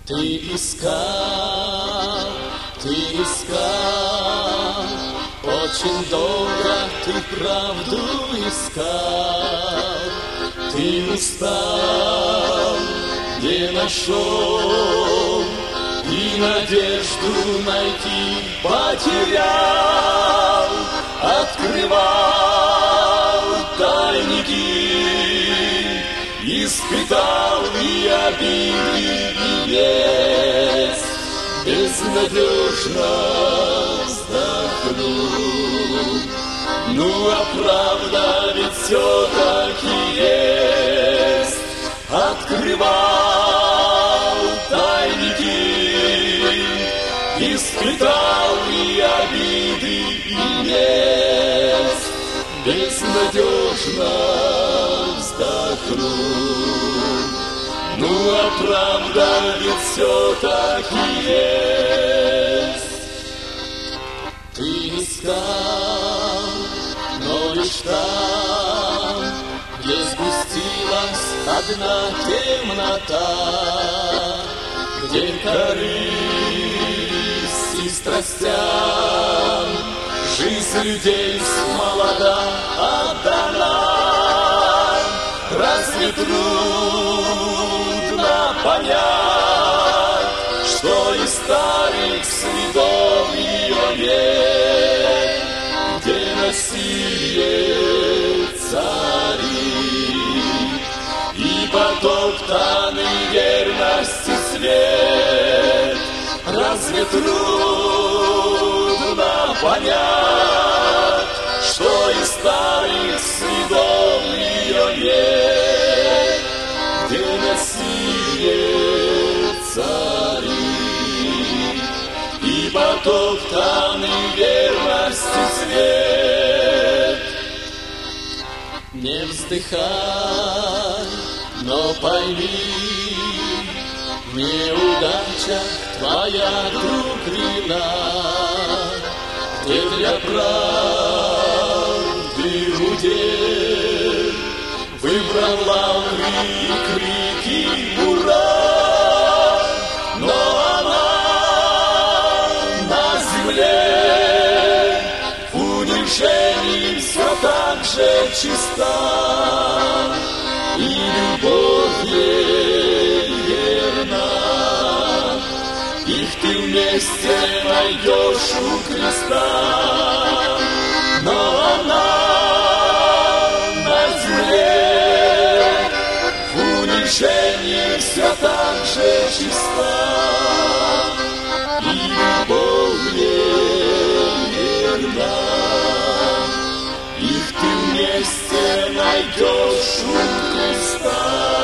Ты искал, очень долго ты правду искал. Ты устал, не нашел, и надежду найти потерял. Открывал тайники, испытал и обиды, и весь безнадежно вздохнул. Ну, а правда ведь все-таки есть. Открывал тайники, испытал и обиды, и весь безнадежно вздохнул. Ну, а правда ведь все-таки есть. Ты искал, но лишь там, где сгустилась одна темнота, где корысть и страстям жизнь людей смолода отдана. Разве трудно понять, что из старых следов ее нет, где насилие царит и потоптанный верности свет? Разве трудно понять, что из старых следов ее нет, где насилие царит и потоптанный верности свет? Не вздыхай, но пойми, в неудачах твоя друг вина, где для правды удел выбрал лавры и крики «Ура!». Но она на земле в унижении все так же чиста, и любовь ей верна. Их ты вместе найдешь у креста. Но она на земле в унижении все так же чиста, и любовь ей верна. Их ты вместе найдешь у креста.